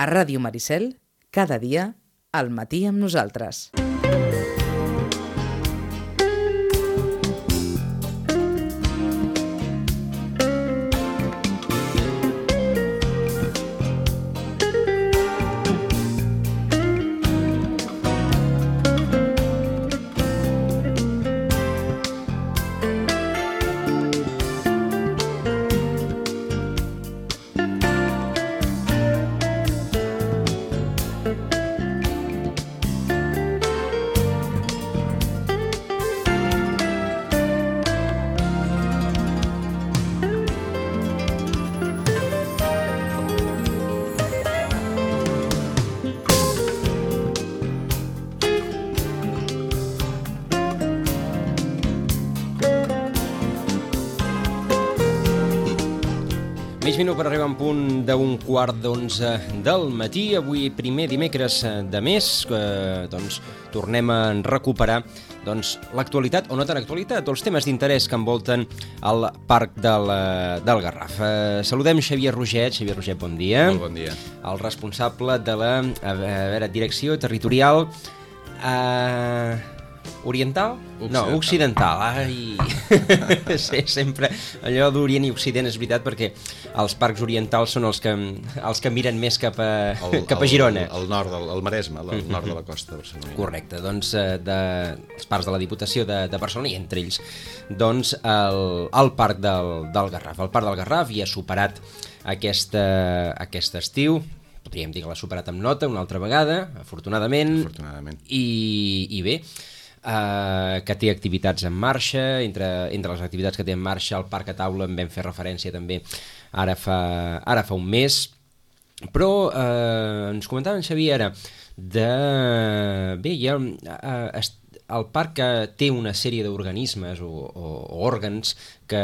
A Ràdio Maricel, cada dia, al matí amb nosaltres. Mig minut per arribar a un punt d'un quart d'onze del matí. Avui, primer dimecres de mes, tornem a recuperar l'actualitat, o no tan actualitat, els temes d'interès que envolten el Parc del Garraf. Saludem Xavier Roget. Xavier Roget, bon dia. Molt bon dia. El responsable de la Direcció Territorial Oriental? No, occidental. Ai, sí, sempre allò d'Orient i Occident és veritat, perquè els parcs orientals són els que miren més cap a Girona. El nord, el Maresme, el nord de la costa de Barcelona. Correcte, doncs els parcs de la Diputació de Barcelona, i entre ells doncs el Parc del Garraf. El Parc del Garraf ja ha superat aquest estiu. Podríem dir que l'ha superat amb nota una altra vegada, afortunadament. I bé, que té activitats en marxa. Entre les activitats que té en marxa, el Parc a Taula, en vam fer referència també ara fa un mes. Però ens comentava en Xavier ara el parc té una sèrie d'organismes o òrgans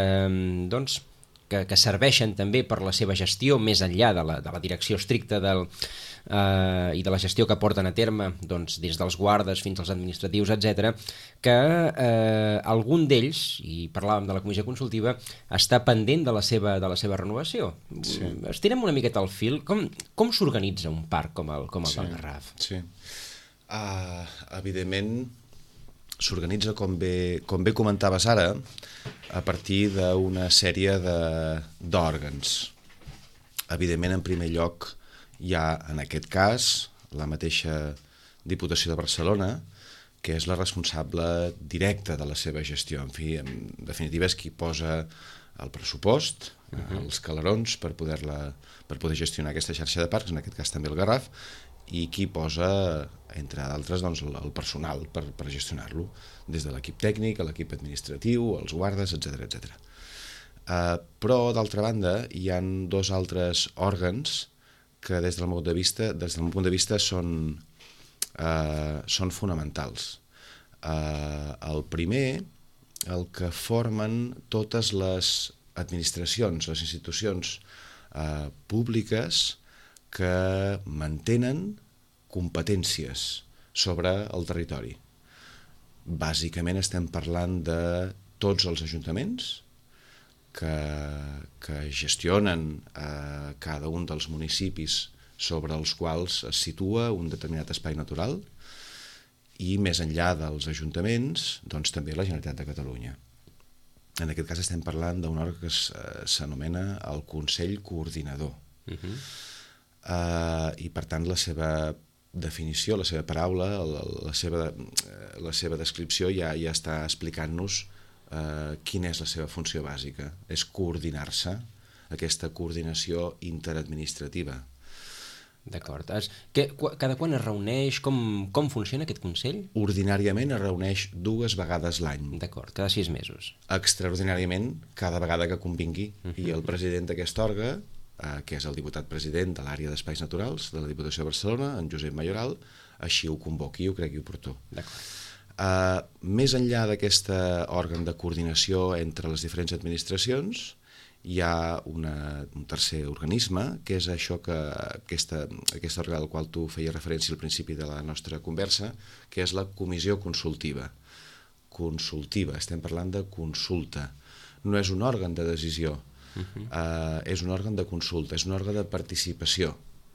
que serveixen també per la seva gestió, més enllà de la direcció estricta i de la gestió que porten a terme des dels guardes fins als administratius, etc., que algun d'ells, i parlàvem de la comissió consultiva, està pendent de la seva renovació. Sí. Estirem una miqueta al fil. Com s'organitza un parc com el del Garraf? Sí. Evidentment, s'organitza, com bé comentaves ara, a partir d'una sèrie d'òrgans. Evidentment, en primer lloc, hi ha, en aquest cas, la mateixa Diputació de Barcelona, que és la responsable directa de la seva gestió. En fi, en definitiva, és qui posa el pressupost, els calerons, per poder gestionar aquesta xarxa de parcs, en aquest cas també el Garraf, i qui posa, entre d'altres, el personal per gestionar-lo, des de l'equip tècnic, l'equip administratiu, els guardes, etc. Però, d'altra banda, hi ha dos altres òrgans que des del meu punt de vista són fonamentals. El primer, el que formen totes les administracions, les institucions públiques que mantenen competències sobre el territori. Bàsicament estem parlant de tots els ajuntaments que gestionen cada un dels municipis sobre els quals es situa un determinat espai natural, i més enllà dels ajuntaments, doncs també la Generalitat de Catalunya. En aquest cas estem parlant d'un òrgan que s'anomena el Consell Coordinador. I per tant la seva definició, la seva paraula, la seva descripció ja està explicant-nos quina és la seva funció bàsica. És coordinar-se, aquesta coordinació interadministrativa. D'acord. Cada quan es reuneix? Com funciona aquest Consell? Ordinàriament es reuneix 2 vegades l'any. D'acord, cada 6 mesos. Extraordinàriament, cada vegada que convingui. I el president d'aquest òrgan, que és el diputat president de l'àrea d'espais naturals de la Diputació de Barcelona, en Josep Mayoral, així ho convoqui i ho cregui oportú. D'acord. Més enllà d'aquest òrgan de coordinació entre les diferents administracions, hi ha un tercer organisme, que és aquest òrgan al qual tu feies referència al principi de la nostra conversa, que és la comissió consultiva. Estem parlant de consulta. No és un òrgan de decisió, és un òrgan de consulta, és un òrgan de participació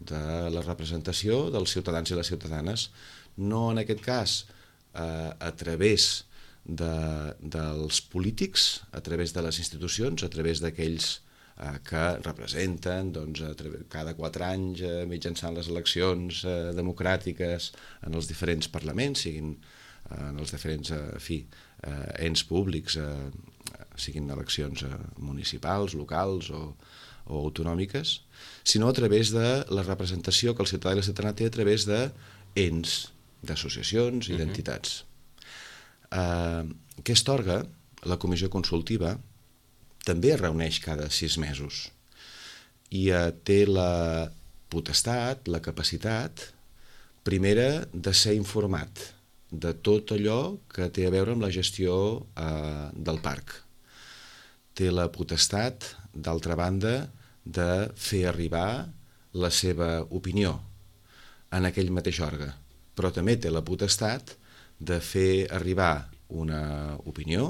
de la representació dels ciutadans i les ciutadanes, no en aquest cas a través dels polítics, a través de les institucions, a través d'aquells que representen cada 4 anys mitjançant les eleccions democràtiques en els diferents parlaments, siguin en els diferents ens públics, siguin eleccions municipals, locals o autonòmiques, sinó a través de la representació que el ciutadà i la ciutadana té a través d'ens, d'associacions i d'entitats. Aquest òrgan, la comissió consultiva, també es reuneix cada 6 mesos i té la potestat, la capacitat, primera, de ser informat de tot allò que té a veure amb la gestió del parc. Té la potestat, d'altra banda, de fer arribar la seva opinió en aquell mateix òrgan, però també té la potestat de fer arribar una opinió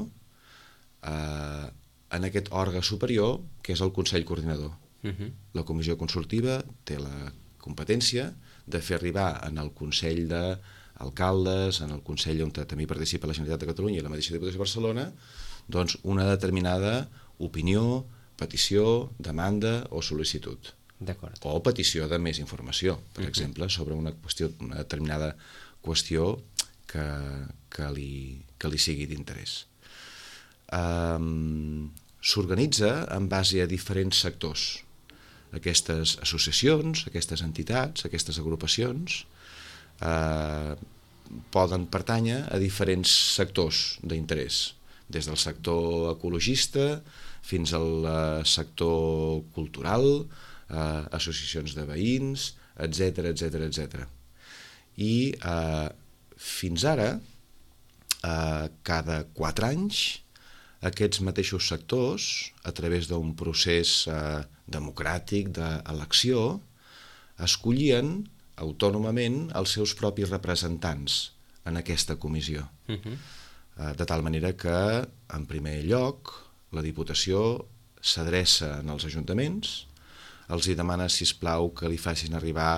en aquest òrgan superior, que és el Consell Coordinador. La comissió consultiva té la competència de fer arribar en el Consell d'Alcaldes, en el Consell on també participa la Generalitat de Catalunya i la mateixa Diputació de Barcelona, doncs una determinada opinió, petició, demanda o sol·licitud. O petició de més informació, per exemple, sobre una determinada qüestió que li sigui d'interès. S'organitza en base a diferents sectors. Aquestes associacions, aquestes entitats, aquestes agrupacions poden pertànyer a diferents sectors d'interès, des del sector ecologista fins al sector cultural, associacions de veïns, etc. I fins ara, cada 4 anys, aquests mateixos sectors, a través d'un procés democràtic d'elecció, escollien autònomament els seus propis representants en aquesta comissió. De tal manera que, en primer lloc, la Diputació s'adreça als ajuntaments, els hi demana, sisplau, que li facin arribar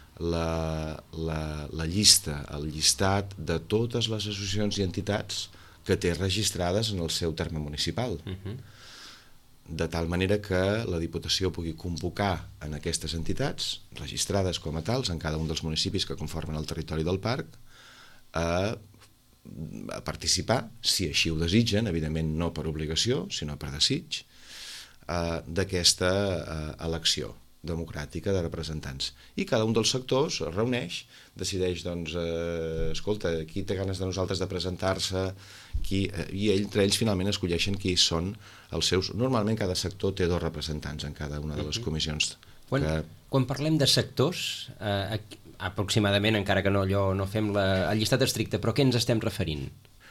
la llista, el llistat de totes les associacions i entitats que té registrades en el seu terme municipal. De tal manera que la Diputació pugui convocar en aquestes entitats, registrades com a tals en cada un dels municipis que conformen el territori del parc, a participar, si així ho desitgen, evidentment no per obligació, sinó per desig, d'aquesta elecció democràtica de representants. I cada un dels sectors es reuneix, decideix, doncs, escolta, qui té ganes de nosaltres de presentar-se, i entre ells finalment escolleixen qui són els seus... Normalment cada sector té 2 representants en cada una de les comissions. Quan parlem de sectors, aproximadament, encara que no fem el llistat estricte, però què ens estem referint?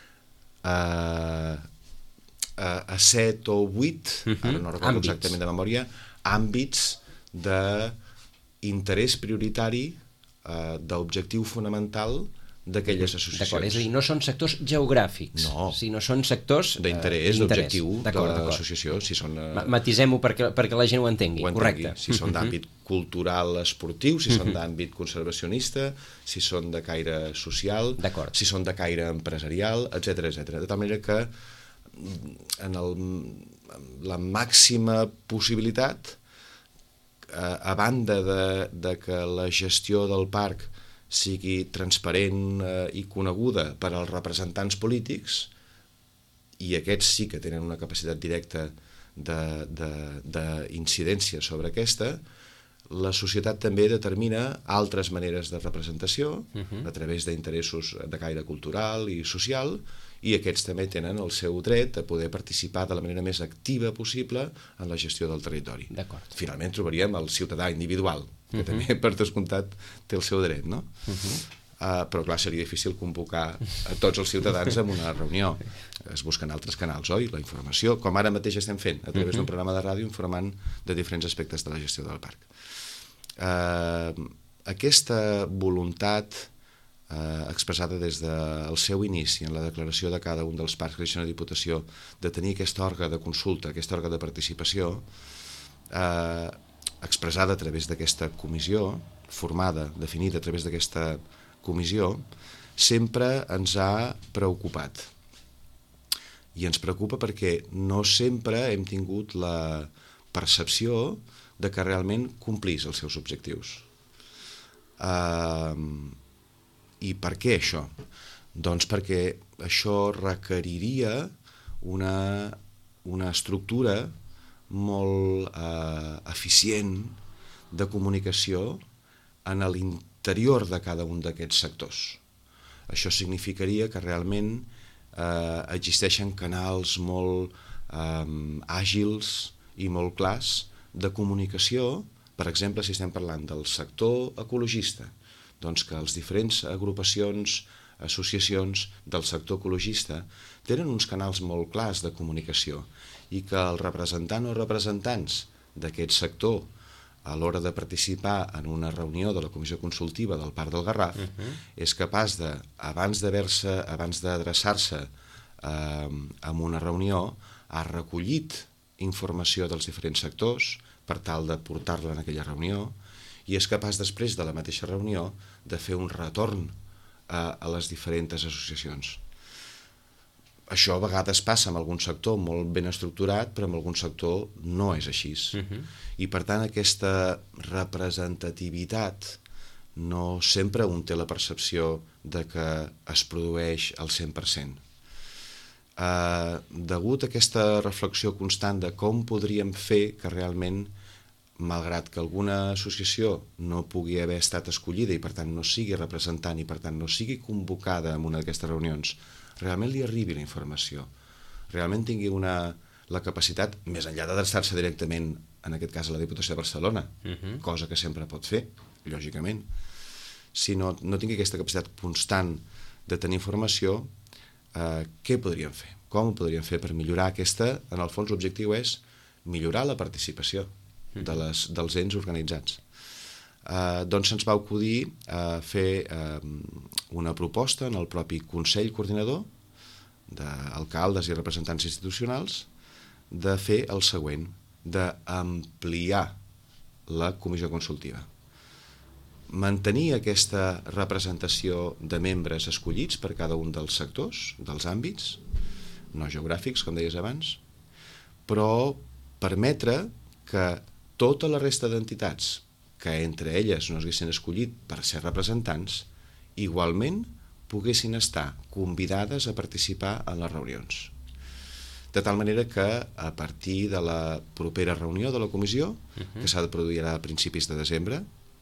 A 7 o 8, ara no recordo exactament de memòria, àmbits d'interès prioritari, d'objectiu fonamental d'aquelles associacions. D'acord, és a dir, no són sectors geogràfics, sinó són sectors d'interès, d'objectiu de l'associació. Matisem-ho perquè la gent ho entengui, correcte. Si són d'àmbit cultural esportiu, si són d'àmbit conservacionista, si són de caire social, si són de caire empresarial, etc. De tal manera que en la màxima possibilitat, a banda de que la gestió del parc sigui transparent i coneguda per als representants polítics, i aquests sí que tenen una capacitat directa d'incidència sobre aquesta, la societat també determina altres maneres de representació a través d'interessos de caire cultural i social, i aquests també tenen el seu dret a poder participar de la manera més activa possible en la gestió del territori. Finalment trobaríem el ciutadà individual, que també per descomptat té el seu dret, no? Però clar, seria difícil convocar a tots els ciutadans en una reunió. Es busquen altres canals, oi? La informació, com ara mateix estem fent, a través d'un programa de ràdio informant de diferents aspectes de la gestió del parc. Aquesta voluntat expressada des del seu inici en la declaració de cada un dels parcs que deixen a Diputació de tenir aquest òrgan de consulta, aquest òrgan de participació, expressada a través d'aquesta comissió, formada, definida a través d'aquesta comissió, sempre ens ha preocupat. I ens preocupa perquè no sempre hem tingut la percepció de que realment complís els seus objectius. I per què això? Doncs perquè això requeriria una estructura molt eficient de comunicació en l'interior de cada un d'aquests sectors. Això significaria que realment existeixen canals molt àgils i molt clars de comunicació, per exemple, si estem parlant del sector ecologista, doncs que les diferents agrupacions, associacions del sector ecologista tenen uns canals molt clars de comunicació i que el representant o representants d'aquest sector a l'hora de participar en una reunió de la Comissió Consultiva del Parc del Garraf és capaç de, abans d'adreçar-se a una reunió, ha recollit informació dels diferents sectors per tal de portar-la en aquella reunió i és capaç després de la mateixa reunió de fer un retorn a les diferents associacions. Això a vegades passa en algun sector molt ben estructurat, però en algun sector no és així. I per tant aquesta representativitat no sempre un té la percepció de que es produeix al 100%. Degut a aquesta reflexió constant de com podríem fer que realment, malgrat que alguna associació no pugui haver estat escollida i per tant no sigui representant i per tant no sigui convocada en una d'aquestes reunions, realment li arribi la informació, realment tingui la capacitat, més enllà d'adreçar-se directament, en aquest cas a la Diputació de Barcelona, cosa que sempre pot fer, lògicament, si no tingui aquesta capacitat constant de tenir informació, què podríem fer? Com ho podríem fer per millorar aquesta? En el fons l'objectiu és millorar la participació dels ens organitzats. Doncs se'ns va acudir fer una proposta en el propi Consell Coordinador d'alcaldes i representants institucionals de fer el següent, d'ampliar la comissió consultiva. Mantenir aquesta representació de membres escollits per cada un dels sectors, dels àmbits, no geogràfics, com deies abans, però permetre que tota la resta d'entitats que entre elles no s'haguessin escollit per ser representants, igualment poguessin estar convidades a participar en les reunions. De tal manera que a partir de la propera reunió de la comissió, que s'ha de produir a principis de desembre,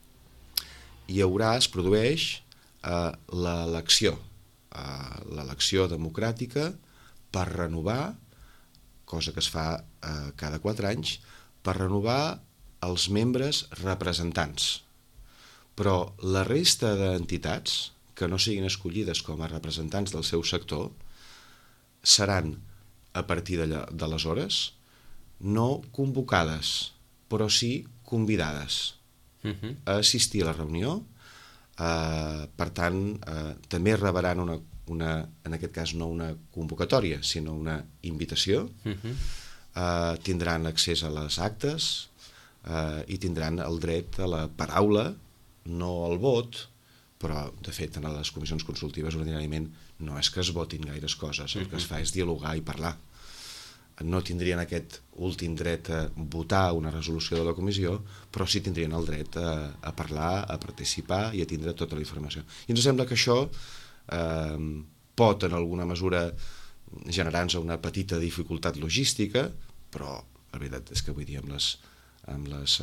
es produeix l'elecció democràtica per renovar, cosa que es fa cada 4 anys, per renovar els membres representants. Però la resta d'entitats que no siguin escollides com a representants del seu sector seran, a partir d'aleshores, no convocades, però sí convidades a assistir a la reunió. Per tant, també rebran en aquest cas no una convocatòria, sinó una invitació. Tindran accés a les actes i tindran el dret a la paraula, no al vot, però de fet en les comissions consultives ordinàriament no és que es votin gaires coses, el que es fa és dialogar i parlar. No tindrien aquest últim dret a votar una resolució de la comissió, però sí tindrien el dret a parlar, a participar i a tindre tota la informació. I ens sembla que això pot en alguna mesura generar-nos una petita dificultat logística, però la veritat és que avui dia amb les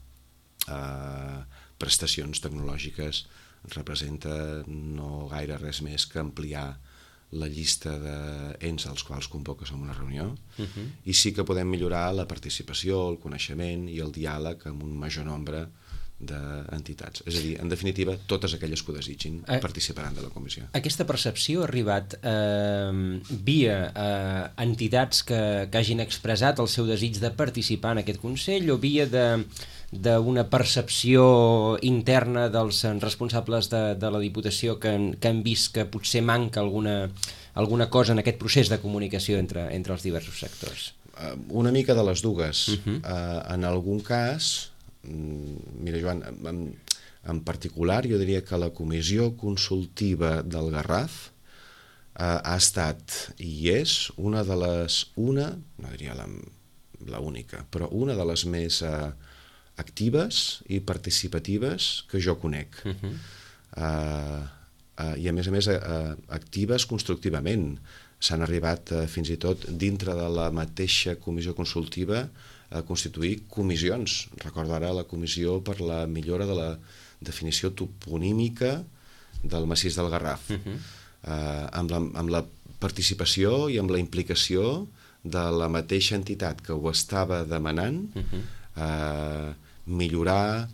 prestacions tecnològiques representa no gaire res més que ampliar la llista d'ens als quals convoques en una reunió i sí que podem millorar la participació, el coneixement i el diàleg amb un major nombre d'entitats. És a dir, en definitiva, totes aquelles que ho desitgin participaran de la comissió. Aquesta percepció ha arribat via entitats que hagin expressat el seu desig de participar en aquest Consell o via d'una percepció interna dels responsables de la Diputació que han vist que potser manca alguna cosa en aquest procés de comunicació entre els diversos sectors? Una mica de les dues. En algun cas Mira, Joan, en particular jo diria que la comissió consultiva del Garraf ha estat i és no diria la única, però una de les més actives i participatives que jo conec. I a més actives constructivament. S'han arribat fins i tot dintre de la mateixa comissió consultiva a constituir comissions. Recordo ara la comissió per la millora de la definició toponímica del massís del Garraf, amb la participació i amb la implicació de la mateixa entitat que ho estava demanant, millorar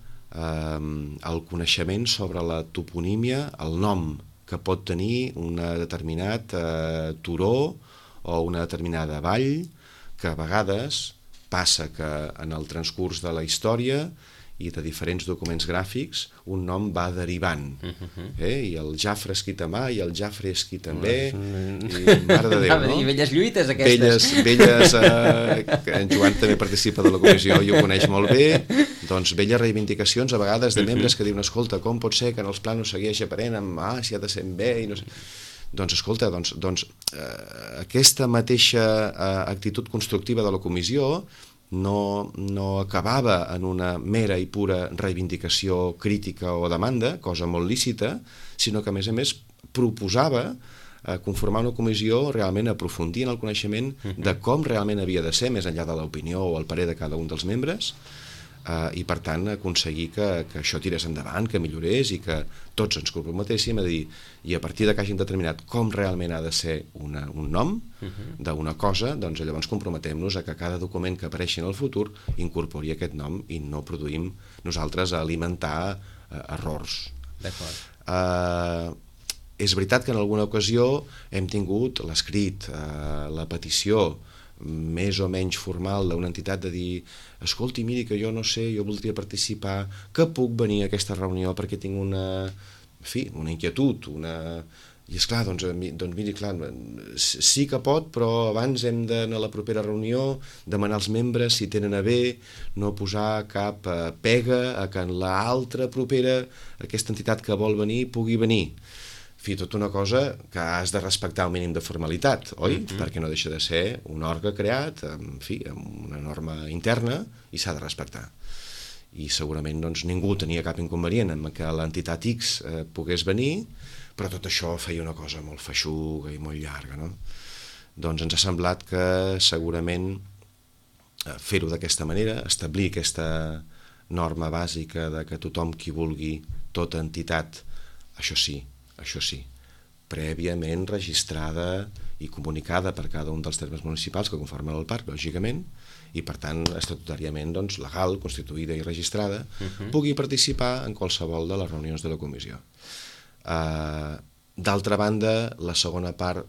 el coneixement sobre la toponímia, el nom que pot tenir un determinat turó o una determinada vall, que a vegades passa que en el transcurs de la història i de diferents documents gràfics un nom va derivant, i el Jafre escrit a mà i el Jafre escrit també, i mare de Déu, no? I velles lluites aquestes. Velles, en Joan també participa de la comissió i ho coneix molt bé, doncs velles reivindicacions a vegades de membres que diuen, escolta, com pot ser que en els planos segueix aparent amb si ha de ser amb B i no sé... Doncs escolta, aquesta mateixa actitud constructiva de la comissió no acabava en una mera i pura reivindicació crítica o demanda, cosa molt lícita, sinó que a més proposava conformar una comissió realment aprofundir en el coneixement de com realment havia de ser, més enllà de l'opinió o el parer de cada un dels membres, i per tant aconseguir que això tirés endavant, que millorés i que tots ens comprometéssim a dir, i a partir de que hàgim determinat com realment ha de ser un nom d'una cosa, doncs llavors comprometem-nos a que cada document que apareixi en el futur incorpori aquest nom i no produïm nosaltres a alimentar errors. D'acord. És veritat que en alguna ocasió hem tingut l'escrit, la petició més o menys formal d'una entitat de dir, escolti, miri que jo no sé, jo voldria participar, que puc venir a aquesta reunió perquè tinc una inquietud, i esclar, doncs miri, clar, sí que pot, però abans hem d'anar a la propera reunió, demanar als membres si tenen a bé, no posar cap pega a que en l'altra propera aquesta entitat que vol venir pugui venir. En fi, tota una cosa que has de respectar el mínim de formalitat, oi? Perquè no deixa de ser un òrgan creat, amb una norma interna, i s'ha de respectar. I segurament ningú tenia cap inconvenient en que l'entitat X pogués venir, però tot això feia una cosa molt feixuga i molt llarga, no? Doncs ens ha semblat que segurament fer-ho d'aquesta manera, establir aquesta norma bàsica de que tothom qui vulgui, tota entitat, això sí, prèviament registrada i comunicada per cada un dels termes municipals que conformen el parc, lògicament, i per tant estatutàriament legal, constituïda i registrada, pugui participar en qualsevol de les reunions de la comissió. D'altra banda, la segona part,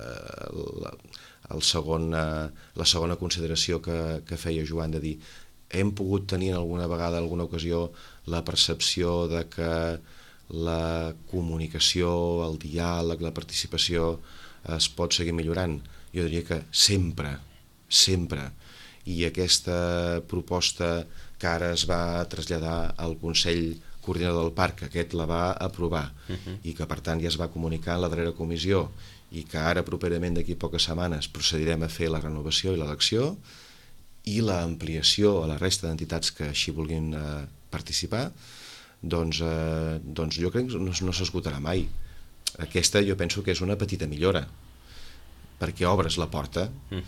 la segona consideració que feia Joan de dir, hem pogut tenir alguna vegada, alguna ocasió, la percepció de que la comunicació, el diàleg, la participació es pot seguir millorant. Jo diria que sempre, i aquesta proposta que ara es va traslladar al Consell Coordinador del Parc, aquest la va aprovar i que per tant ja es va comunicar en la darrera comissió i que ara properament d'aquí poques setmanes procedirem a fer la renovació i l'elecció i l'ampliació a la resta d'entitats que així vulguin participar, doncs jo crec que no s'esgotarà mai. Aquesta jo penso que és una petita millora, perquè obres la porta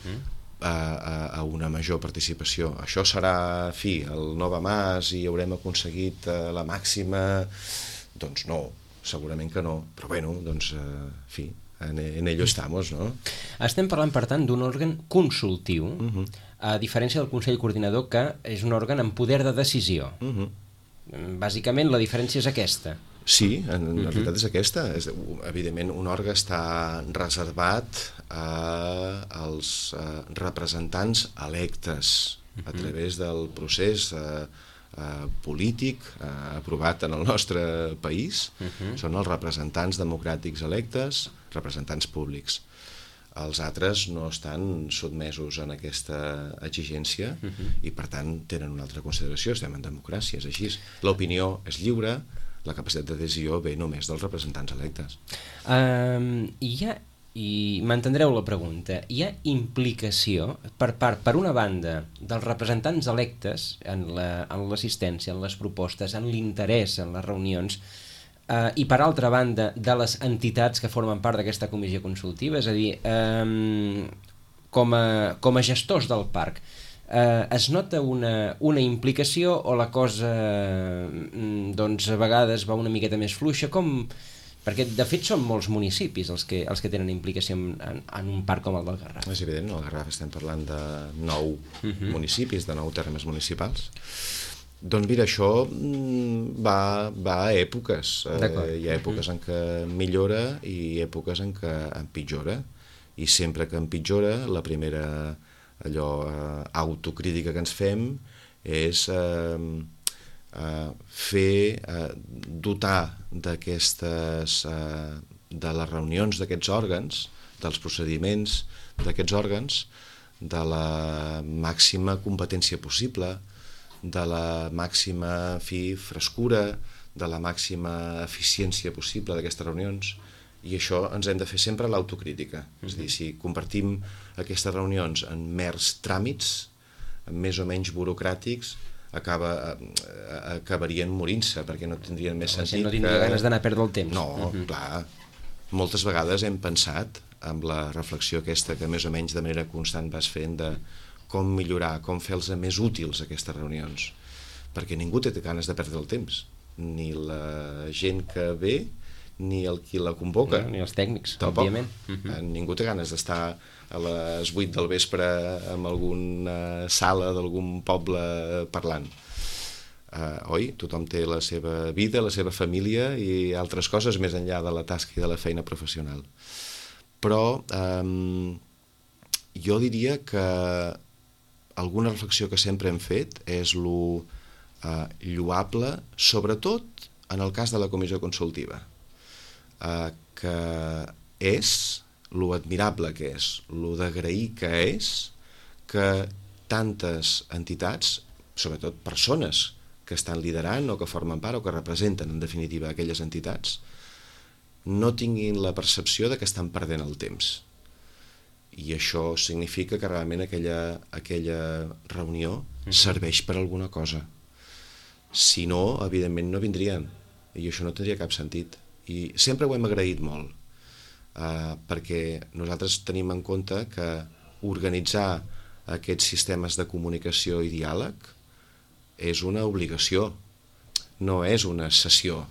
a una major participació. Això serà, el Nova Mas i haurem aconseguit la màxima? Doncs no, segurament que no, però bueno, doncs, en ello estamos, no? Estem parlant, per tant, d'un òrgan consultiu, a diferència del Consell Coordinador, que és un òrgan amb poder de decisió. Bàsicament la diferència és aquesta. Sí, en realitat és aquesta. Evidentment un òrgan està reservat als representants electes a través del procés polític aprovat en el nostre país. Són els representants democràtics electes, representants públics. Els altres no estan sotmesos en aquesta exigència i, per tant, tenen una altra consideració. Estem en democràcia, és així. L'opinió és lliure, la capacitat de decisió ve només dels representants electes. I m'entendreu la pregunta, hi ha implicació per una banda dels representants electes en l'assistència, en les propostes, en l'interès en les reunions, i per altra banda de les entitats que formen part d'aquesta comissió consultiva, és a dir, com a gestors del parc, es nota una implicació o la cosa doncs a vegades va una miqueta més fluixa? Perquè de fet són molts municipis els que tenen implicació en un parc com el del Garraf. És evident, al Garraf estem parlant de 9 municipis, de 9 termes municipals. Doncs mira, això va a èpoques. Hi ha èpoques en què millora i èpoques en què empitjora. I sempre que empitjora, la primera autocrítica que ens fem és dotar de les reunions d'aquests òrgans, dels procediments d'aquests òrgans, de la màxima competència possible, de la màxima frescura, de la màxima eficiència possible d'aquestes reunions, i això ens hem de fer sempre l'autocrítica. És a dir, si convertim aquestes reunions en mers tràmits, més o menys burocràtics, acabarien morint-se, perquè no tindrien més sentit. No tindria ganes d'anar a perdre el temps. No, clar. Moltes vegades hem pensat, amb la reflexió aquesta que més o menys de manera constant vas fent, de com millorar, com fer-los més útils aquestes reunions, perquè ningú té ganes de perdre el temps, ni la gent que ve ni el qui la convoca, ni els tècnics, tampoc. Òbviament. Ningú té ganes d'estar a les 8 del vespre en alguna sala d'algun poble parlant. Oi? Tothom té la seva vida, la seva família i altres coses més enllà de la tasca i de la feina professional. Però jo diria que alguna reflexió que sempre hem fet és lo lloable, sobretot en el cas de la comissió consultiva, que és lo admirable que és, lo d'agrair que és que tantes entitats, sobretot persones que estan liderant o que formen part o que representen en definitiva aquelles entitats, no tinguin la percepció de que estan perdent el temps. I això significa que realment aquella reunió serveix per alguna cosa. Si no, evidentment no vindrien, i això no tindria cap sentit. I sempre ho hem agraït molt, perquè nosaltres tenim en compte que organitzar aquests sistemes de comunicació i diàleg és una obligació, no és una sessió.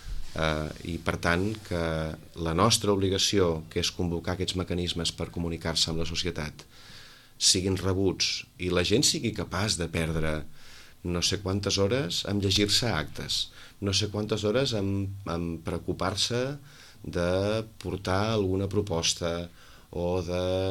I per tant que la nostra obligació, que és convocar aquests mecanismes per comunicar-se amb la societat, siguin rebuts i la gent sigui capaç de perdre no sé quantes hores en llegir-se actes, no sé quantes hores en preocupar-se de portar alguna proposta o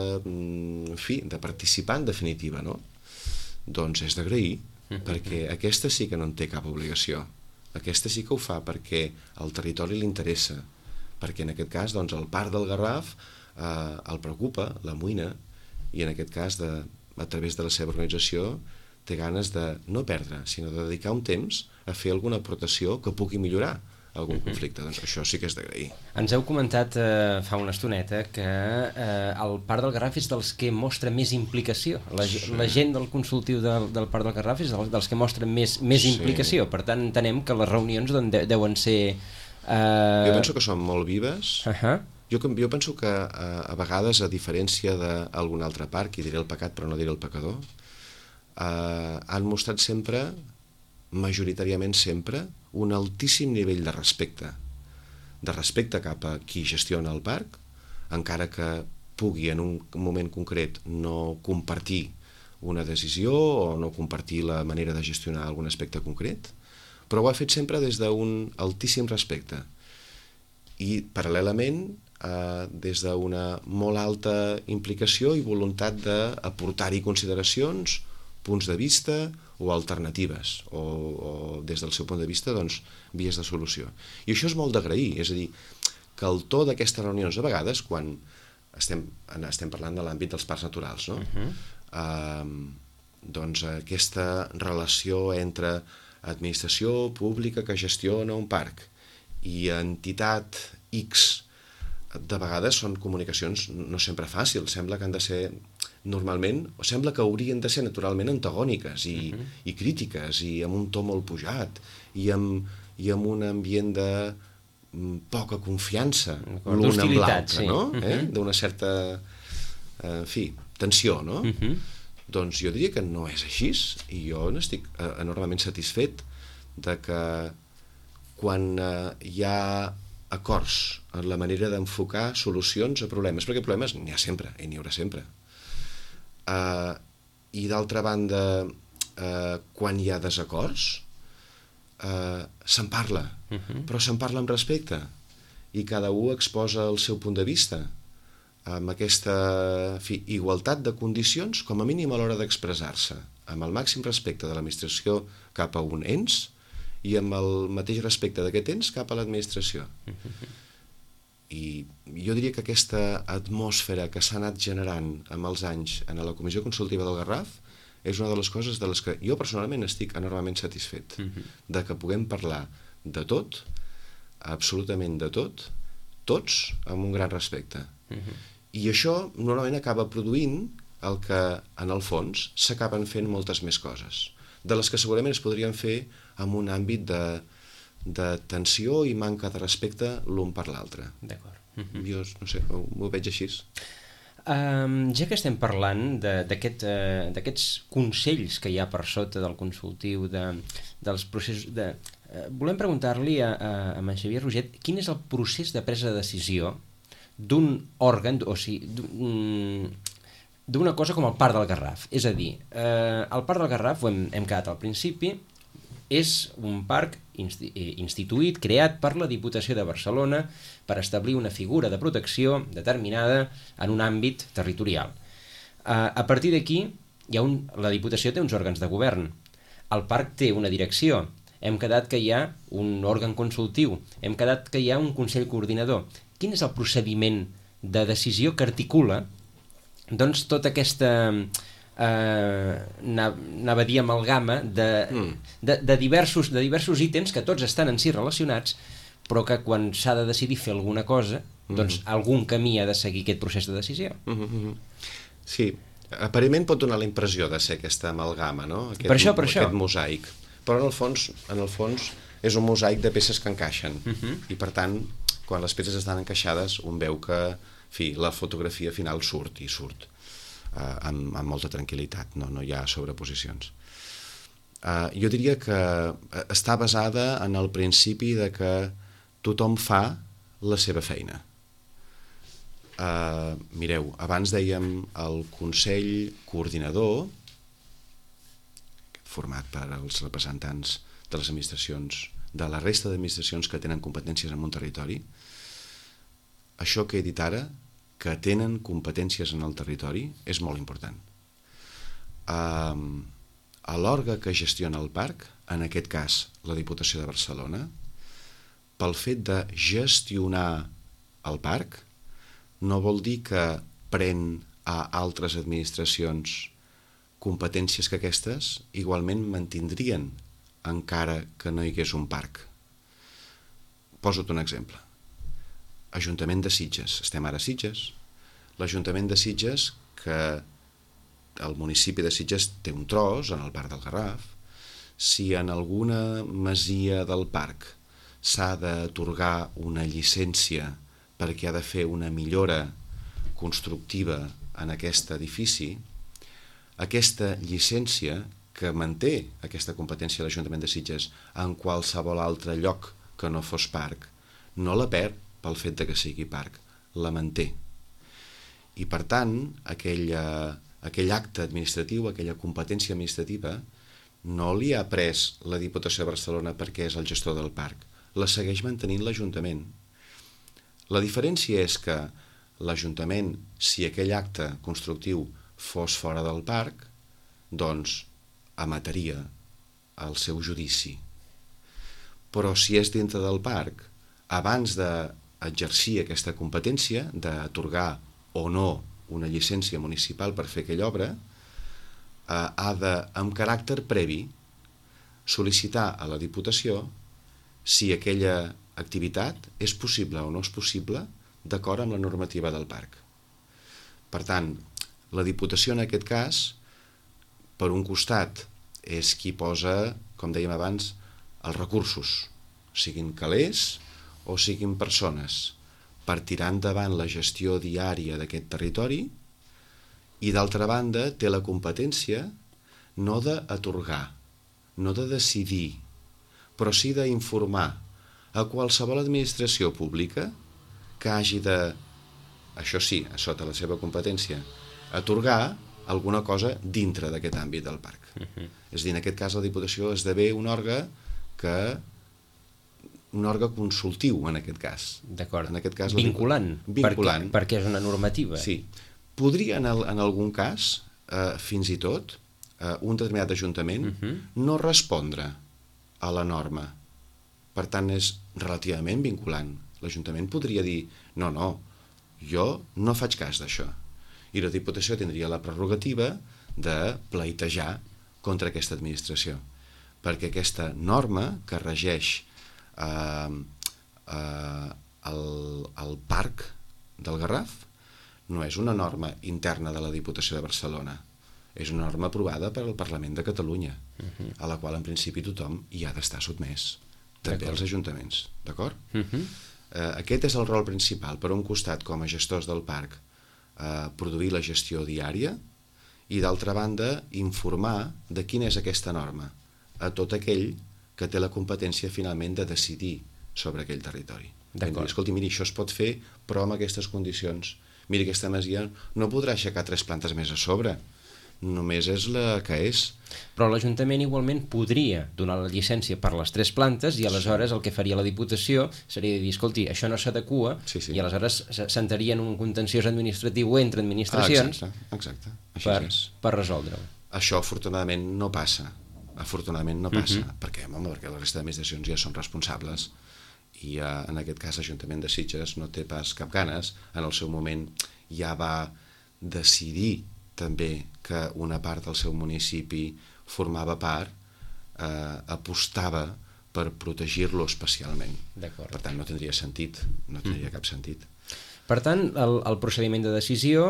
de participar en definitiva, no? Doncs és d'agrair, perquè aquesta sí que no en té cap obligació. Aquesta sí que ho fa perquè al territori li interessa, perquè en aquest cas doncs, el parc del Garraf el preocupa, l'amoïna, i en aquest cas a través de la seva organització té ganes de no perdre, sinó de dedicar un temps a fer alguna aportació que pugui millorar algun conflicte. Doncs això sí que és d'agrair. Ens heu comentat fa una estoneta que el Parc del Garraf és dels que mostra més implicació. La gent del consultiu del Parc del Garraf és dels que mostren més implicació. Per tant, entenem que les reunions deuen ser... Jo penso que són molt vives. Jo penso que a vegades, a diferència d'algun altre parc, i diré el pecat però no diré el pecador, han mostrat sempre, majoritàriament sempre, un altíssim nivell de respecte cap a qui gestiona el parc, encara que pugui en un moment concret no compartir una decisió o no compartir la manera de gestionar algun aspecte concret, però ho ha fet sempre des d'un altíssim respecte i paral·lelament des d'una molt alta implicació i voluntat d'aportar-hi consideracions, punts de vista o alternatives, o des del seu punt de vista, doncs, vies de solució. I això és molt d'agrair, és a dir, que el to d'aquestes reunions, a vegades, quan estem parlant de l'àmbit dels parcs naturals, no? Doncs aquesta relació entre administració pública que gestiona un parc i entitat X, de vegades són comunicacions no sempre fàcils, sembla que han de ser normalment, o sembla que haurien de ser naturalment antagòniques i crítiques i amb un to molt pujat i amb un ambient de poca confiança l'un amb l'altre, no? D'una certa, en fi, tensió, no? Doncs jo diria que no és així i jo n'estic enormement satisfet de que quan hi ha acords en la manera d'enfocar solucions a problemes, perquè problemes n'hi ha sempre i n'hi haurà sempre. I d'altra banda, quan hi ha desacords, se'n parla, però se'n parla amb respecte i cada un exposa el seu punt de vista amb aquesta igualtat de condicions, com a mínim a l'hora d'expressar-se, amb el màxim respecte de l'administració cap a un ens i amb el mateix respecte d'aquest ens cap a l'administració. I jo diria que aquesta atmosfera que s'ha anat generant amb els anys en la Comissió Consultiva del Garraf és una de les coses de les que jo personalment estic enormement satisfet, de que puguem parlar de tot, absolutament de tot, tots amb un gran respecte. I això normalment acaba produint el que en el fons s'acaben fent moltes més coses, de les que segurament es podrien fer amb un àmbit de tensió i manca de respecte l'un per l'altre. D'acord. Jo no sé, m'ho veig així. Ja que estem parlant d'aquests consells que hi ha per sota del consultiu, dels processos volem preguntar-li a en Xavier Roget quin és el procés de presa de decisió d'un òrgan, o sigui, d'una cosa com el Parc del Garraf. És a dir, el Parc del Garraf, ho hem quedat al principi, és un parc instituït, creat per la Diputació de Barcelona per establir una figura de protecció determinada en un àmbit territorial. A partir d'aquí, la Diputació té uns òrgans de govern. El parc té una direcció. Hem quedat que hi ha un òrgan consultiu. Hem quedat que hi ha un consell coordinador. Quin és el procediment de decisió que articula doncs tota aquesta anava a dir amalgama de diversos ítems que tots estan en si relacionats, però que quan s'ha de decidir fer alguna cosa, doncs algun camí ha de seguir aquest procés de decisió. Sí, aparentment pot donar la impressió de ser aquesta amalgama, no? Per això. Aquest mosaic. Però en el fons és un mosaic de peces que encaixen. I per tant, quan les peces estan encaixades, un veu que la fotografia final surt amb molta tranquil·litat, no hi ha sobreposicions. Jo diria que està basada en el principi de que tothom fa la seva feina. Mireu, abans dèiem el Consell Coordinador, format per als representants de les administracions, de la resta d'administracions que tenen competències en un territori. Això que he dit ara, que tenen competències en el territori, és molt important. A l'òrgan que gestiona el parc, en aquest cas la Diputació de Barcelona, pel fet de gestionar el parc, no vol dir que pren a altres administracions competències que aquestes igualment mantindrien encara que no hi hagués un parc. Poso-te un exemple. Ajuntament de Sitges. Estem ara a Sitges. L'Ajuntament de Sitges, que el municipi de Sitges té un tros en el Parc del Garraf, si en alguna masia del parc s'ha d'atorgar una llicència perquè ha de fer una millora constructiva en aquest edifici, aquesta llicència que manté aquesta competència de l'Ajuntament de Sitges en qualsevol altre lloc que no fos parc, no la perd pel fet de que sigui parc, la manté. I per tant, aquell acte administratiu, aquella competència administrativa, no li ha pres la Diputació de Barcelona perquè és el gestor del parc, la segueix mantenint l'Ajuntament. La diferència és que l'Ajuntament, si aquell acte constructiu fos fora del parc, doncs emetria el seu judici. Però si és dintre del parc, abans d'exercir aquesta competència, d'atorgar o no una llicència municipal per fer aquella obra, ha de, amb caràcter previ, sol·licitar a la Diputació si aquella activitat és possible o no és possible d'acord amb la normativa del parc. Per tant, la Diputació en aquest cas, per un costat, és qui posa, com dèiem abans, els recursos, siguin calés o siguin persones, per tirar endavant la gestió diària d'aquest territori, i d'altra banda té la competència no d'atorgar, no de decidir, però sí d'informar a qualsevol administració pública que hagi de, això sí, sota la seva competència, atorgar alguna cosa dintre d'aquest àmbit del parc. És a dir, en aquest cas la Diputació esdevé un òrgan consultiu, en aquest cas. D'acord. En aquest cas, vinculant. Perquè és una normativa. Sí. Podria, en algun cas, fins i tot, un determinat ajuntament no respondre a la norma. Per tant, és relativament vinculant. L'Ajuntament podria dir, no, jo no faig cas d'això. I la Diputació tindria la prerrogativa de pleitejar contra aquesta administració. Perquè aquesta norma que regeix el parc del Garraf no és una norma interna de la Diputació de Barcelona, és una norma aprovada per al Parlament de Catalunya, a la qual en principi tothom hi ha d'estar sotmès, també els ajuntaments, d'acord? Aquest és el rol principal, per un costat com a gestors del parc, produir la gestió diària, i d'altra banda informar de quina és aquesta norma a tot aquell que té la competència finalment de decidir sobre aquell territori. Escolti, miri, això es pot fer, però amb aquestes condicions. Miri, aquesta masia no podrà aixecar 3 plantes més a sobre, només és la que és. Però l'Ajuntament igualment podria donar la llicència per les 3 plantes i aleshores el que faria la Diputació seria dir, escolti, això no s'adequa, i aleshores s'entraria en un contenciós administratiu entre administracions per resoldre-ho. Això afortunadament no passa. Perquè la resta d'administracions ja són responsables i en aquest cas l'Ajuntament de Sitges no té pas cap ganes. En el seu moment ja va decidir també que una part del seu municipi formava part, apostava per protegir-lo especialment. Per tant, no tindria sentit, no tindria cap sentit. Per tant, el procediment de decisió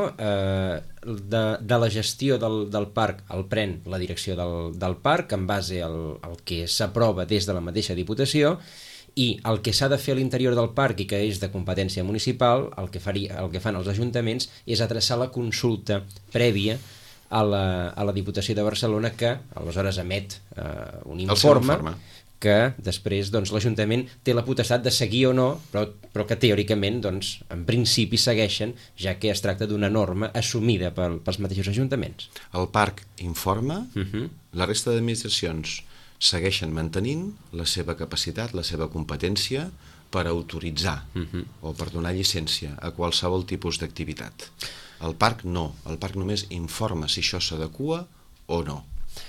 de la gestió del parc el pren la direcció del parc en base al que s'aprova des de la mateixa Diputació, i el que s'ha de fer a l'interior del parc i que és de competència municipal, el que fan els ajuntaments és adreçar la consulta prèvia a la Diputació de Barcelona, que aleshores emet un informe que després l'Ajuntament té la potestat de seguir o no, però que teòricament en principi segueixen, ja que es tracta d'una norma assumida pels mateixos ajuntaments. El parc informa, la resta d'administracions segueixen mantenint la seva capacitat, la seva competència per autoritzar o per donar llicència a qualsevol tipus d'activitat. El parc no, el parc només informa si això s'adequa o no.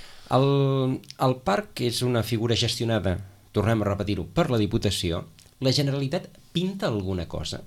El parc és una figura gestionada, tornem a repetir-ho, per la Diputació. La Generalitat pinta alguna cosa?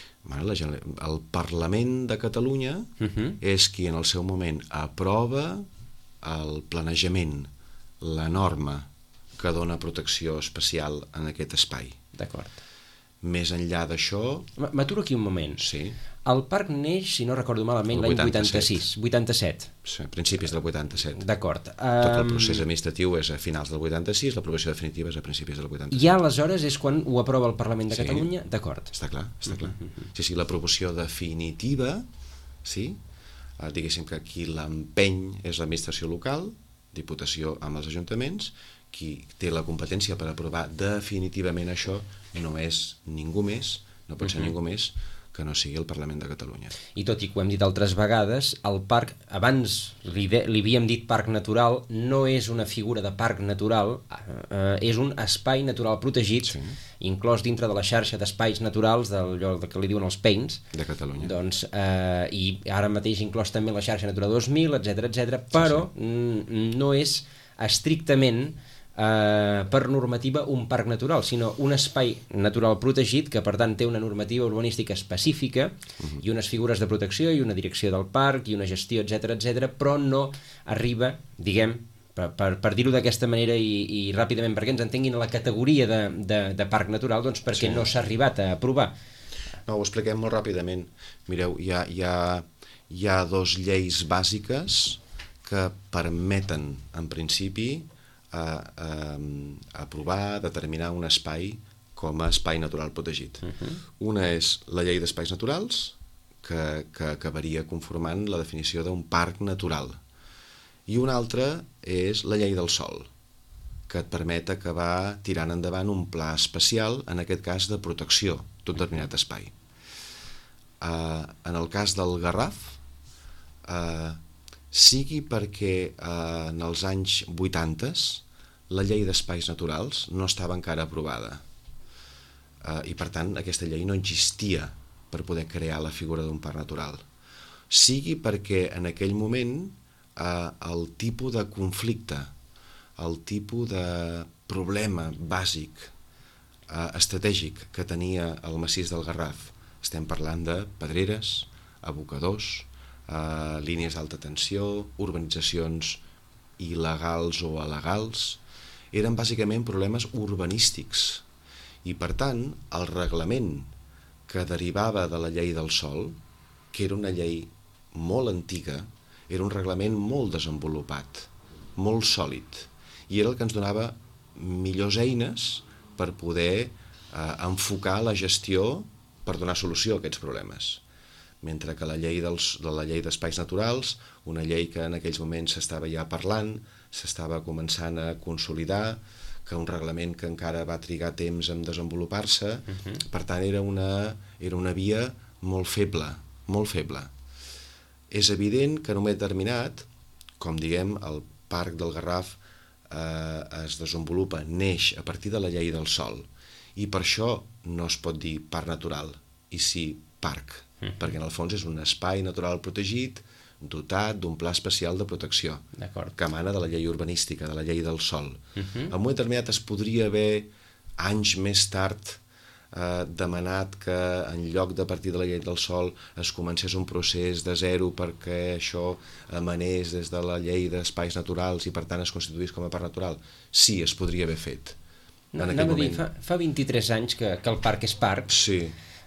El Parlament de Catalunya és qui en el seu moment aprova el planejament, la norma que dona protecció especial en aquest espai. D'acord. Més enllà d'això... M'aturo aquí un moment. Sí. El parc neix, si no recordo malament, l'any 87. Sí, principis del 87. D'acord. Tot el procés administratiu és a finals del 86, l'aprovació definitiva és a principis del 87. I aleshores és quan ho aprova el Parlament de Catalunya? D'acord. Està clar. Sí, l'aprovació definitiva, sí, diguéssim que qui l'empeny és l'administració local, Diputació amb els ajuntaments, qui té la competència per aprovar definitivament això no és ningú més, no pot ser ningú més que no sigui el Parlament de Catalunya. I tot i que ho hem dit altres vegades, el parc, abans li havíem dit parc natural, no és una figura de parc natural, és un espai natural protegit, inclòs dintre de la xarxa d'espais naturals d'allò que li diuen els PEINs, de Catalunya. I ara mateix inclòs també la xarxa Natura 2000, etc, però no és estrictament per normativa un parc natural, sinó un espai natural protegit que per tant té una normativa urbanística específica i unes figures de protecció i una direcció del parc i una gestió, etc, però no arriba, diguem, per dir-ho d'aquesta manera i ràpidament perquè ens entenguin, a la categoria de parc natural, doncs perquè no s'ha arribat a aprovar. No, ho expliquem molt ràpidament. Mireu, hi ha dos lleis bàsiques que permeten, en principi, aprovar, determinar un espai com a espai natural protegit. Una és la llei d'espais naturals, que acabaria conformant la definició d'un parc natural. I una altra és la llei del sòl, que et permet acabar tirant endavant un pla especial, en aquest cas de protecció d'un determinat espai. En el cas del Garraf, sigui perquè en els anys 80 la llei d'espais naturals no estava encara aprovada i per tant aquesta llei no existia per poder crear la figura d'un parc natural, sigui perquè en aquell moment el tipus de conflicte, el tipus de problema bàsic estratègic que tenia el massís del Garraf, estem parlant de pedreres, abocadors, línies d'alta tensió, urbanitzacions il·legals o alegals, eren bàsicament problemes urbanístics i per tant el reglament que derivava de la llei del sòl, que era una llei molt antiga, era un reglament molt desenvolupat, molt sòlid, i era el que ens donava millors eines per poder enfocar la gestió per donar solució a aquests problemes. Mentre que la llei d'espais naturals, una llei que en aquells moments s'estava ja parlant, s'estava començant a consolidar, que un reglament que encara va trigar temps en desenvolupar-se, per tant era una via molt feble, molt feble. És evident que en un moment determinat, com diguem, el Parc del Garraf es desenvolupa, neix a partir de la llei del sòl, i per això no es pot dir parc natural, i sí parc, perquè en el fons és un espai natural protegit dotat d'un pla especial de protecció que emana de la llei urbanística, de la llei del sòl. En un moment determinat es podria haver anys més tard demanat que en lloc de partir de la llei del sòl es comencés un procés de zero perquè això emanés des de la llei d'espais naturals i per tant es constituís com a parc natural. Sí, es podria haver fet. Fa 23 anys que el parc és parc. Sí.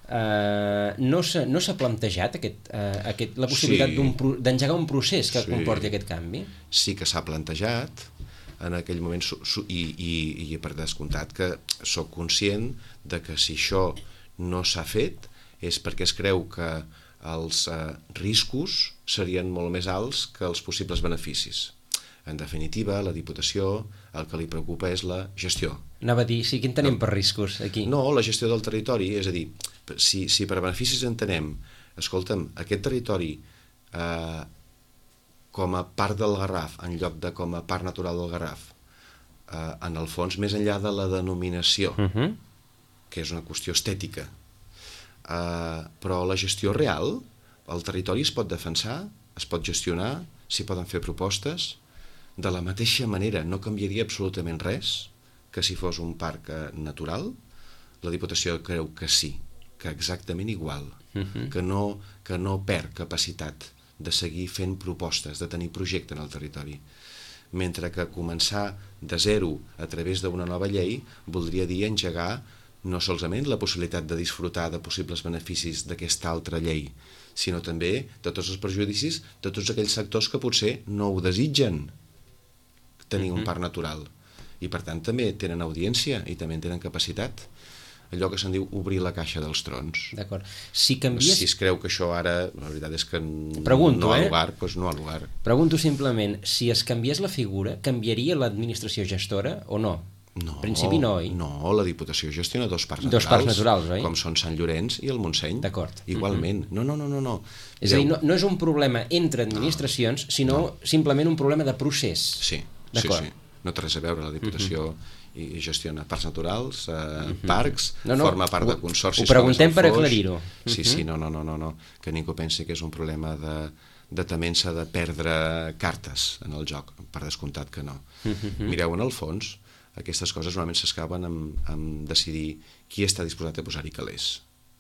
No s'ha plantejat la possibilitat d'engegar un procés que comporti aquest canvi? Sí que s'ha plantejat en aquell moment i per descomptat que sóc conscient de que si això no s'ha fet és perquè es creu que els riscos serien molt més alts que els possibles beneficis. En definitiva, la Diputació el que li preocupa és la gestió. Anava a dir, sí, quin tenim per riscos aquí? No, la gestió del territori, és a dir, si per beneficis entenem, escolta'm, aquest territori com a parc del Garraf, en lloc de com a parc natural del Garraf, en el fons, més enllà de la denominació, que és una qüestió estètica, però la gestió real, el territori es pot defensar, es pot gestionar, s'hi poden fer propostes, de la mateixa manera no canviaria absolutament res que si fos un parc natural. La Diputació creu que sí, que exactament igual, que no perd capacitat de seguir fent propostes, de tenir projecte en el territori. Mentre que començar de zero a través d'una nova llei voldria dir engegar no solament la possibilitat de disfrutar de possibles beneficis d'aquesta altra llei, sinó també de tots els perjudicis de tots aquells sectors que potser no ho desitgen tenir un parc natural. I per tant també tenen audiència i també tenen capacitat. Allò que se'n diu obrir la caixa dels trons. D'acord. Si canvies... Si es creu que això ara, la veritat és que Pregunto, no ha lugar, doncs no ha lugar. Pregunto simplement, si es canviés la figura, canviaria l'administració gestora o no? No, en principi no, oi? No, la Diputació gestiona dos parcs naturals, oi? Com són Sant Llorenç i el Montseny. D'acord. Igualment. No. És a dir, no és un problema entre administracions, sinó simplement un problema de procés. Sí. No té res a veure, la Diputació i gestiona parcs naturals, parcs, forma part de consorcis. Ho preguntem per aclarir-ho. Sí, no, que ningú pensi que és un problema de temença de perdre cartes en el joc, per descomptat que no. Mireu, en el fons, aquestes coses normalment s'escaven amb decidir qui està disposat a posar-hi calés.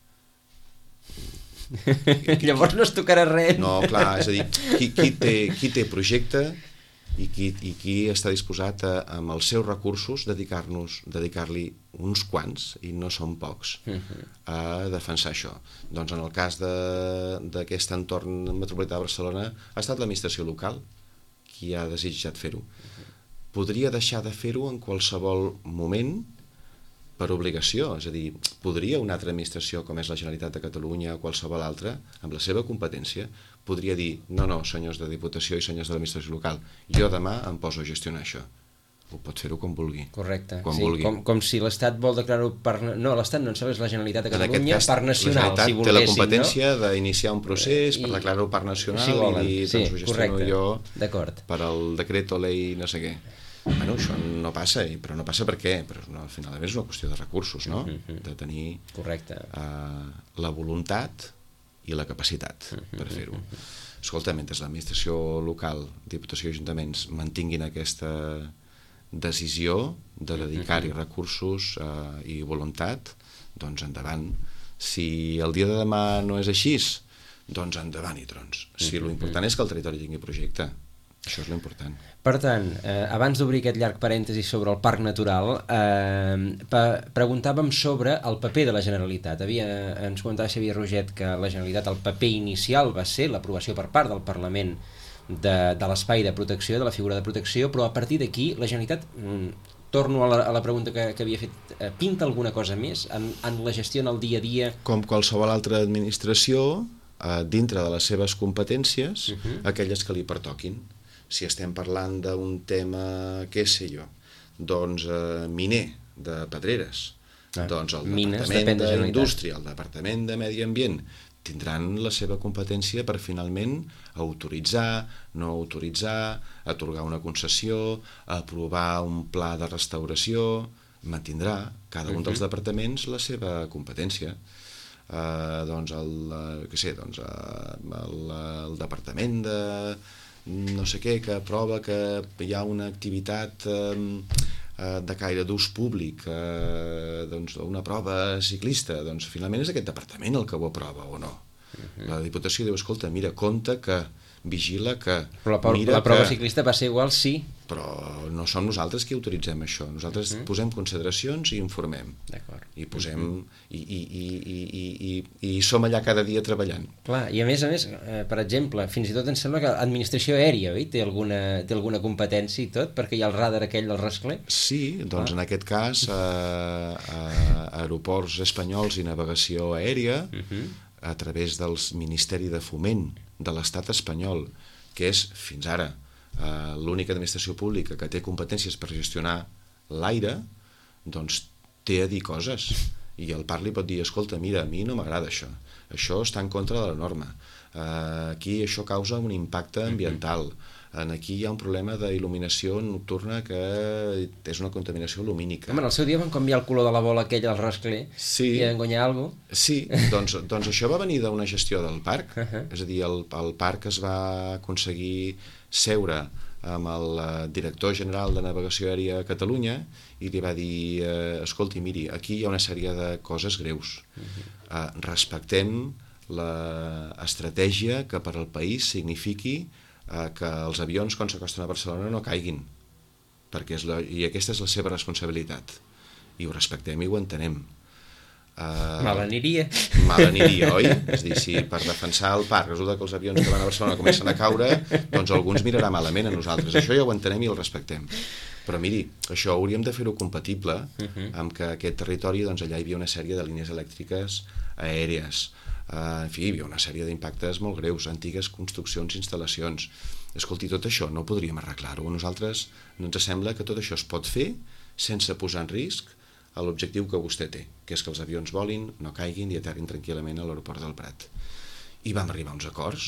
Llavors no es tocarà res. No, clar, és a dir, qui té projecte i qui està disposat amb els seus recursos dedicar-li uns quants, i no són pocs, a defensar això. Doncs en el cas d'aquest entorn metropolità de Barcelona ha estat l'administració local qui ha desitjat fer-ho. Podria deixar de fer-ho en qualsevol moment per obligació, és a dir, podria una altra administració com és la Generalitat de Catalunya o qualsevol altra, amb la seva competència, podria dir, no, senyors de Diputació i senyors de l'administració local, jo demà em poso a gestionar això. Ho pot fer-ho com vulgui. Correcte, com sí, vulgui. Com si l'Estat vol declarar-ho no, l'Estat no en és la Generalitat de Catalunya, cas, parc nacional, si volguessin, no? té la competència d'iniciar un procés per declarar-ho parc nacional si volen, i dir, doncs ho gestiono jo per al decret o llei no sé què. Bueno, això no passa, però no passa per què? Però al final és una qüestió de recursos, no? De tenir la voluntat i la capacitat per fer-ho. Escolta, mentre l'administració local, Diputació i Ajuntaments mantinguin aquesta decisió de dedicar-hi recursos i voluntat, doncs endavant. Si el dia de demà no és així, doncs endavant i trons. Si l'important és que el territori tingui projecte, això és l'important. Per tant, abans d'obrir aquest llarg parèntesi sobre el parc natural, preguntàvem sobre el paper de la Generalitat. Ens comentava Xavier Roget que la Generalitat, el paper inicial va ser l'aprovació per part del Parlament de l'espai de protecció, de la figura de protecció, però a partir d'aquí la Generalitat, torno a la pregunta que havia fet, pinta alguna cosa més en la gestió en el dia a dia? Com qualsevol altra administració, dintre de les seves competències, aquelles que li pertoquin. Si estem parlant d'un tema, què sé jo, doncs miner de Pedreres, doncs el Departament d'Indústria, el Departament de Medi Ambient tindran la seva competència per finalment autoritzar, no autoritzar, atorgar una concessió, aprovar un pla de restauració, mantindrà cada un dels departaments la seva competència. Doncs el departament de no sé què, que aprova que hi ha una activitat de caire d'ús públic, una prova ciclista, doncs finalment és aquest departament el que ho aprova o no. La Diputació diu, escolta, mira, compte que, vigila que... Però la prova ciclista va ser igual, sí. Però no som nosaltres qui autoritzem això. Nosaltres posem consideracions i informem. D'acord. I posem... I som allà cada dia treballant. Clar, i a més, per exemple, fins i tot em sembla que l'administració aèria, oi? Té alguna competència i tot, perquè hi ha el radar aquell del rascler? Sí, doncs en aquest cas, aeroports espanyols i navegació aèria, a través del Ministeri de Foment de l'Estat espanyol, que és, fins ara, l'única administració pública que té competències per gestionar l'aire, doncs té a dir coses. I el parc li pot dir, escolta, mira, a mi no m'agrada això està en contra de la norma, aquí això causa un impacte ambiental, aquí hi ha un problema d'il·luminació nocturna que és una contaminació lumínica. Home, en el seu dia van canviar el color de la bola aquella al rascler i van guanyar alguna cosa. Sí, doncs això va venir d'una gestió del parc, és a dir, el parc es va aconseguir seure amb el director general de Navegació Aèria a Catalunya i li va dir, escolti, miri, aquí hi ha una sèrie de coses greus, respectem l'estratègia que per al país signifiqui que els avions quan s'acosten a Barcelona no caiguin, i aquesta és la seva responsabilitat, i ho respectem i ho entenem. Mal aniria, oi? És a dir, si per defensar el parc resulta que els avions que van a Barcelona comencen a caure, doncs alguns mirarà malament a nosaltres. Això ja ho entenem i el respectem. Però miri, això hauríem de fer-ho compatible amb que aquest territori, doncs allà hi havia una sèrie de línies elèctriques aèries, en fi, hi havia una sèrie d'impactes molt greus, antigues construccions, instal·lacions. Escolti, tot això no podríem arreglar-ho. A nosaltres ens sembla que tot això es pot fer sense posar en risc l'objectiu que vostè té, que és que els avions volin, no caiguin i aterrin tranquil·lament a l'aeroport del Prat. I vam arribar a uns acords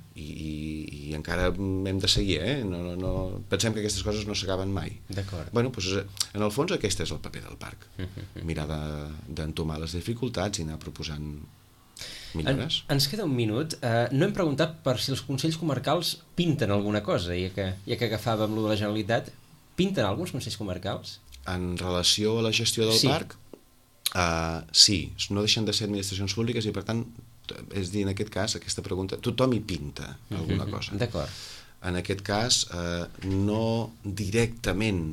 i encara hem de seguir, pensem que aquestes coses no s'acaben mai. D'acord. Bueno, doncs, en el fons aquest és el paper del parc, mirar d'entomar les dificultats i anar proposant millores. Ens queda un minut. No hem preguntat per si els Consells Comarcals pinten alguna cosa, ja que agafàvem lo de la Generalitat. Pinten alguns Consells Comarcals? En relació a la gestió del parc, sí, no deixen de ser administracions públiques i, per tant, és dir, en aquest cas, aquesta pregunta, tothom hi pinta alguna cosa. D'acord. En aquest cas, no directament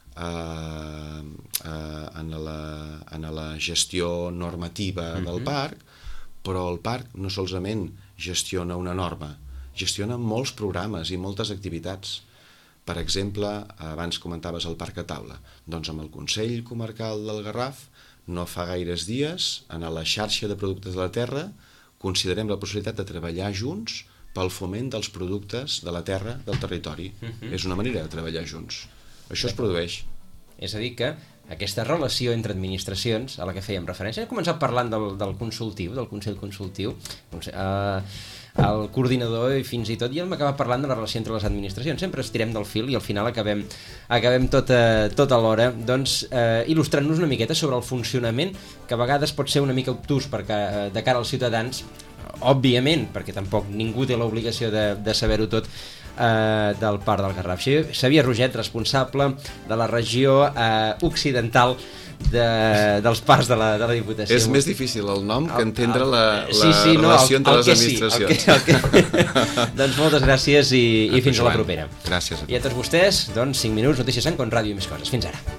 en la gestió normativa del parc, però el parc no solament gestiona una norma, gestiona molts programes i moltes activitats. Per exemple, abans comentaves el Parc a Taula. Doncs amb el Consell Comarcal del Garraf, no fa gaires dies, en la xarxa de productes de la terra, considerem la possibilitat de treballar junts pel foment dels productes de la terra del territori. És una manera de treballar junts. Això es produeix. És a dir que aquesta relació entre administracions, a la que fèiem referència, hem començat parlant del consultiu, del Consell Consultiu, el coordinador i fins i tot ja hem acabat parlant de la relació entre les administracions. Sempre estirem del fil i al final acabem tot alhora il·lustrant-nos una miqueta sobre el funcionament, que a vegades pot ser una mica obtús de cara als ciutadans, òbviament, perquè tampoc ningú té l'obligació de saber-ho tot, del Parc del Garraf. Xavier Roget, responsable de la regió occidental dels parcs de la Diputació. És més difícil el nom que entendre la relació entre les administracions. Doncs moltes gràcies i fins a la propera. Gràcies a tu. I a tots vostès, 5 minuts, notícies en Con Ràdio i més coses. Fins ara.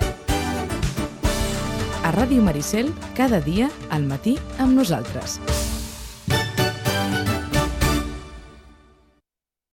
A Ràdio Maricel, cada dia al matí amb nosaltres.